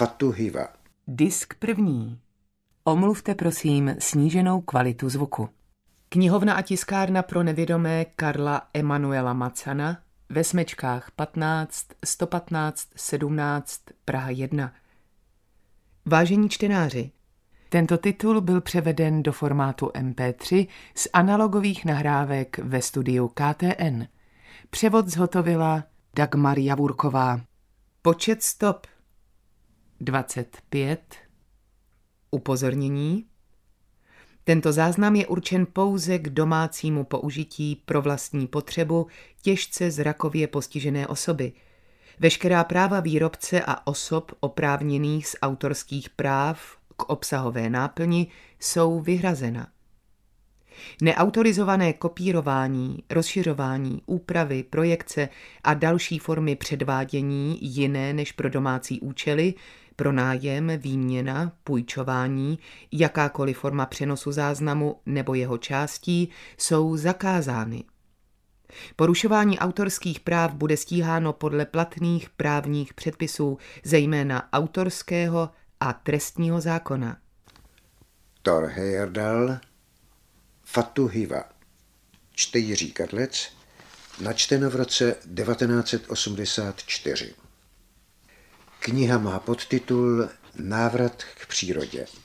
Fatuhiva. Disk první. Omluvte prosím sníženou kvalitu zvuku. Knihovna a tiskárna pro nevědomé Karla Emanuela Macana ve Smečkách 15 115 17 Praha 1. Vážení čtenáři, tento titul byl převeden do formátu MP3 z analogových nahrávek ve studiu KTN. Převod zhotovila Dagmar Javurková. Počet stop 25. Upozornění. Tento záznam je určen pouze k domácímu použití pro vlastní potřebu těžce zrakově postižené osoby. Veškerá práva výrobce a osob oprávněných z autorských práv k obsahové náplni jsou vyhrazena. Neautorizované kopírování, rozšiřování, úpravy, projekce a další formy předvádění jiné než pro domácí účely, pronájem, výměna, půjčování, jakákoliv forma přenosu záznamu nebo jeho částí jsou zakázány. Porušování autorských práv bude stíháno podle platných právních předpisů, zejména autorského a trestního zákona. Thor Heyerdahl, Fatuhiva. Čte Jiří Kadlec, načteno v roce 1984. Kniha má podtitul Návrat k přírodě.